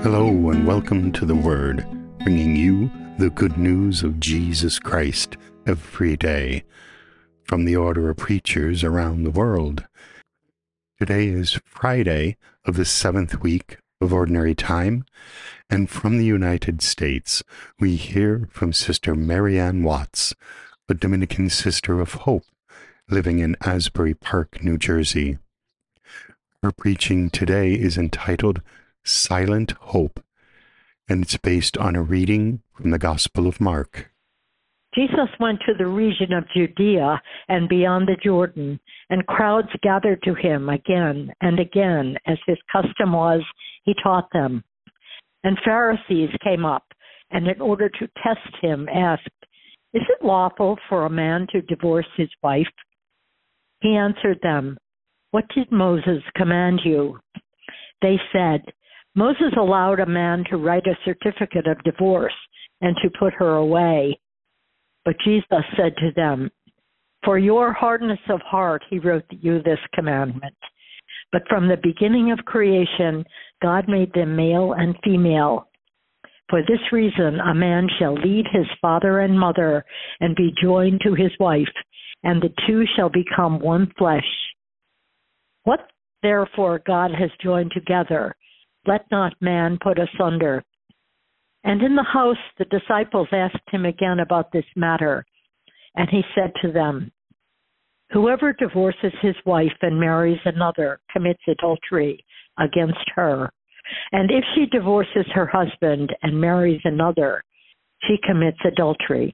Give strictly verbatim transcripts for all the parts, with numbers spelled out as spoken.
Hello and welcome to The Word, bringing you the good news of Jesus Christ every day from the Order of Preachers around the world. Today is Friday of the seventh week of Ordinary Time, and from the United States we hear from Sister Marianne Watts, a Dominican Sister of Hope living in Asbury Park, New Jersey. Her preaching today is entitled Silent Hope, and it's based on a reading from the Gospel of Mark. Jesus went to the region of Judea and beyond the Jordan, and crowds gathered to him again and again, as his custom was, he taught them. And Pharisees came up, and in order to test him, asked, "Is it lawful for a man to divorce his wife?" He answered them, "What did Moses command you?" They said, "Moses allowed a man to write a certificate of divorce and to put her away." But Jesus said to them, "For your hardness of heart he wrote you this commandment. But from the beginning of creation, God made them male and female. For this reason, a man shall leave his father and mother and be joined to his wife, and the two shall become one flesh. What therefore God has joined together, let not man put asunder." And in the house the disciples asked him again about this matter, and he said to them, "Whoever divorces his wife and marries another commits adultery against her, and if she divorces her husband and marries another, she commits adultery."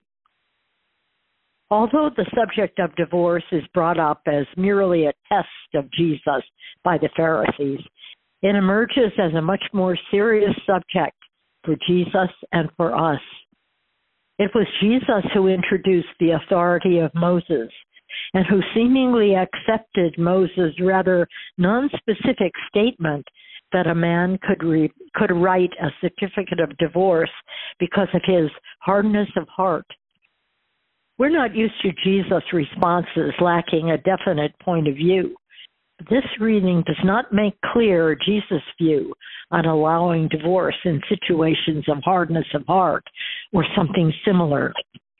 Although the subject of divorce is brought up as merely a test of Jesus by the Pharisees, it emerges as a much more serious subject for Jesus and for us. It was Jesus who introduced the authority of Moses, and who seemingly accepted Moses' rather non-specific statement that a man could re- could write a certificate of divorce because of his hardness of heart. We're not used to Jesus' responses lacking a definite point of view. This reading does not make clear Jesus' view on allowing divorce in situations of hardness of heart or something similar.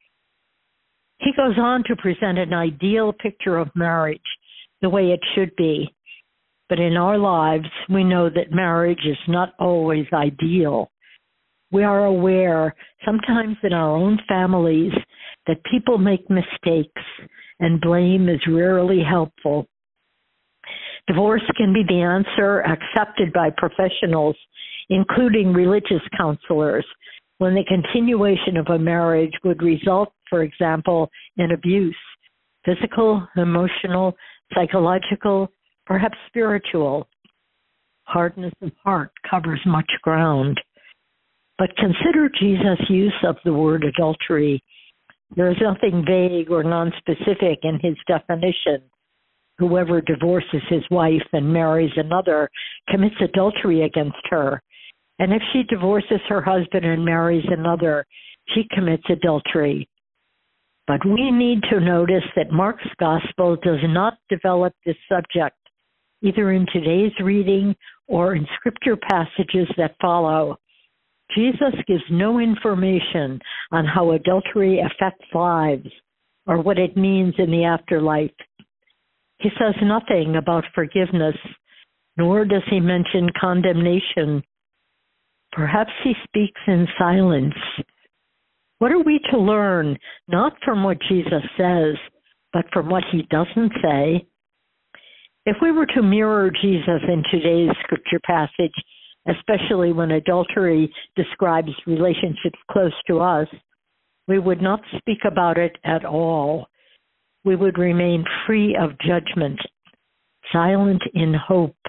He goes on to present an ideal picture of marriage, the way it should be. But in our lives, we know that marriage is not always ideal. We are aware, sometimes in our own families, that people make mistakes, and blame is rarely helpful. Divorce can be the answer accepted by professionals, including religious counselors, when the continuation of a marriage would result, for example, in abuse, physical, emotional, psychological, perhaps spiritual. Hardness of heart covers much ground. But consider Jesus' use of the word adultery. There is nothing vague or nonspecific in his definition. Whoever divorces his wife and marries another commits adultery against her. And if she divorces her husband and marries another, she commits adultery. But we need to notice that Mark's gospel does not develop this subject, either in today's reading or in scripture passages that follow. Jesus gives no information on how adultery affects lives or what it means in the afterlife. He says nothing about forgiveness, nor does he mention condemnation. Perhaps he speaks in silence. What are we to learn, not from what Jesus says, but from what he doesn't say? If we were to mirror Jesus in today's scripture passage, especially when adultery describes relationships close to us, we would not speak about it at all. We would remain free of judgment, silent in hope.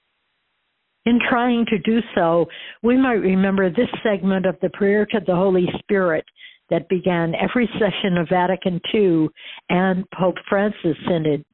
In trying to do so, we might remember this segment of the prayer to the Holy Spirit that began every session of Vatican Two and Pope Francis' Synod.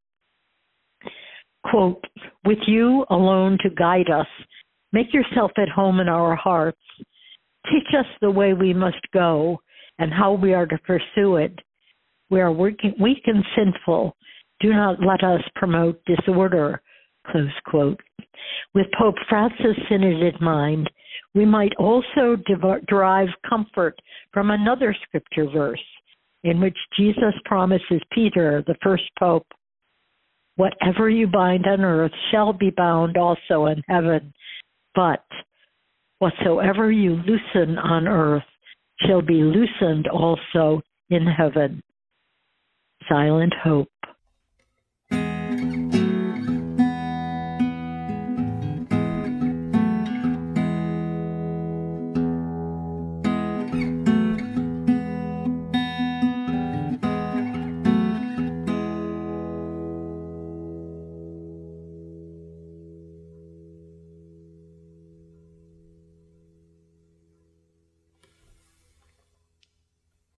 Quote, "With you alone to guide us, make yourself at home in our hearts. Teach us the way we must go and how we are to pursue it. We are working, weak and sinful. Do not let us promote disorder." Close quote. With Pope Francis' Synod in mind, We might also dev- derive comfort from another scripture verse in which Jesus promises Peter, the first pope, "Whatever you bind on earth shall be bound also in heaven, but whatsoever you loosen on earth shall be loosened also in heaven." Silent Hope.